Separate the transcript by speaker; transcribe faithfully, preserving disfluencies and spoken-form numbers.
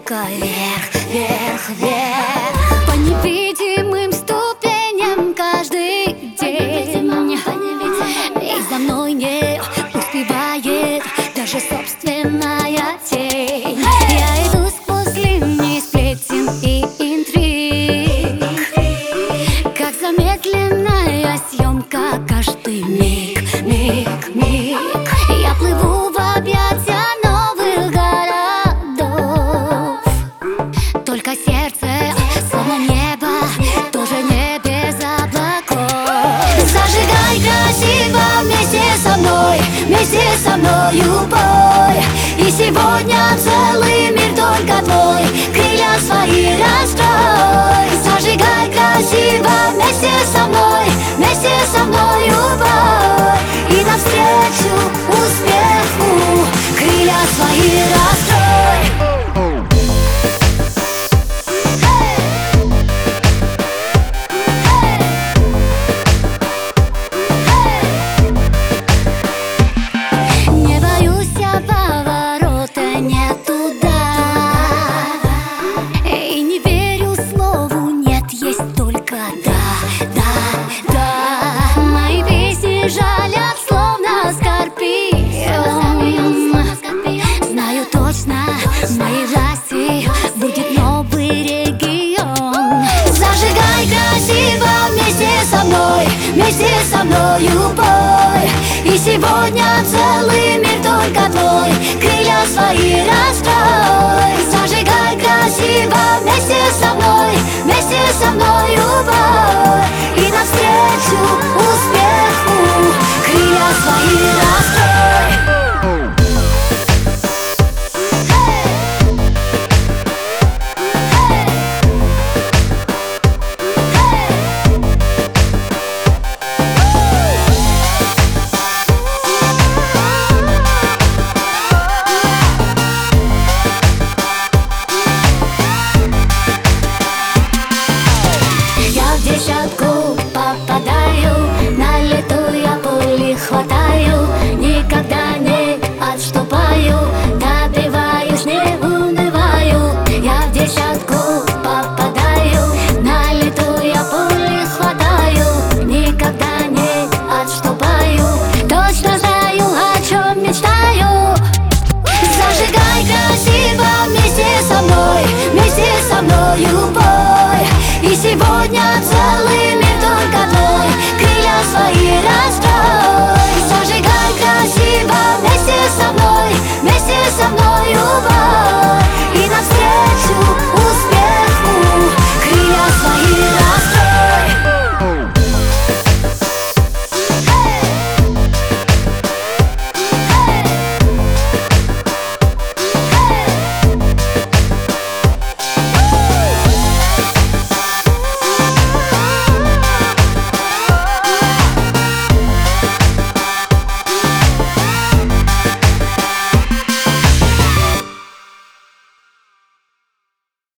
Speaker 1: только вверх, вверх, вверх. По невидимым ступеням каждый день. И за мной не успевает даже собственная тень. Я иду сквозь линии сплетен и интриг, как замедленная съемка каждый миг, миг, миг. Я плыву в объятия новых городов, только сердце, словно небо, тоже не без облаков. Зажигай красиво вместе со мной, вместе со мною пой. И сегодня целый мир только твой, крылья свои раскрой. Зажигай красиво вместе со мной, вместе со мною пой. И навстречу успеху крылья свои раскрой. Не боюсь я поворота не туда, и не верю слову нет, есть только да, да, да. Мои песни жалят словно скорпион. Знаю точно, в моей власти будет новый регион. Зажигай красиво вместе со мной, вместе со мною пой. И сегодня целый мир только твой, крылья свои раскрой. Зажигай красиво вместе со мной, вместе со мною пой. И навстречу успеху крылья свои раскрой. Десятку попадаю, на лету я пули хватаю, никогда не отступаю, добиваюсь, не унываю. Я в десятку попадаю, на лету я пули хватаю, никогда не отступаю, точно знаю, о чем мечтаю. Зажигай красиво вместе со мной, вместе со мною пой. И сегодня целый мир только твой, крылья свои